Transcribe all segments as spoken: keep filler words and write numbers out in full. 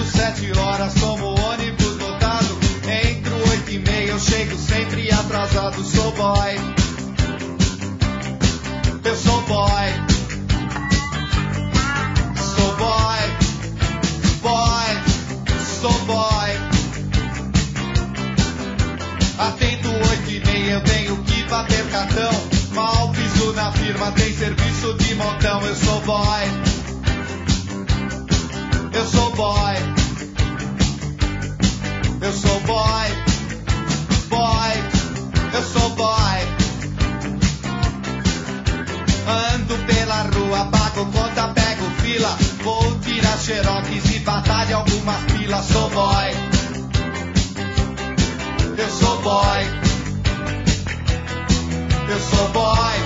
sete horas, tomo ônibus lotado. Entro oito e meia, eu chego sempre atrasado. Sou boy. Eu sou boy. Sou boy. Boy. Sou boy. Atendo oito e meia, eu tenho que bater cartão. Mal piso na firma, tem serviço de montão. Eu sou boy. Eu sou boy. Eu sou boy. Boy. Eu sou boy. Ando pela rua, pago conta, pego fila. Vou tirar xerox e batalha algumas pilas. Sou boy. Eu sou boy. Eu sou boy.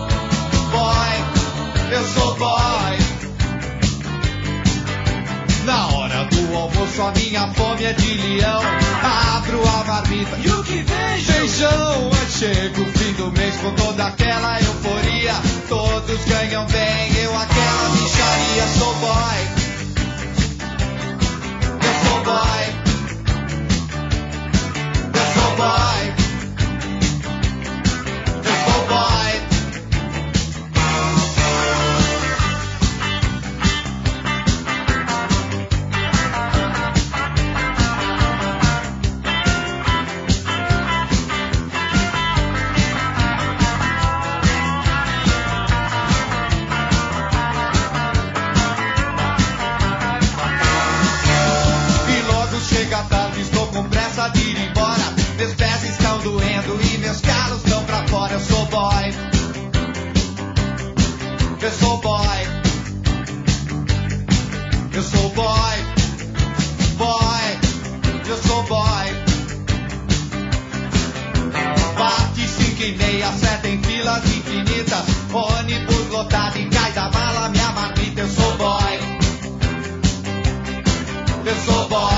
Boy. Eu sou boy. Na hora do almoço a minha fome é de leão. Abro a marmita e o que vejo? Feijão. Chega o fim do mês com toda aquela euforia. Todos ganham bem, eu aquela micharia. Sou boy. Eu sou boy. Eu sou boy. Eu sou boy. De ir embora, meus pés estão doendo e meus calos estão pra fora. Eu sou boy. Eu sou boy. Eu sou boy. Boy. Eu sou boy. Bate cinco e meia, sete em filas infinitas. Ônibus lotado e cai da mala minha marmita. Eu sou boy. Eu sou boy.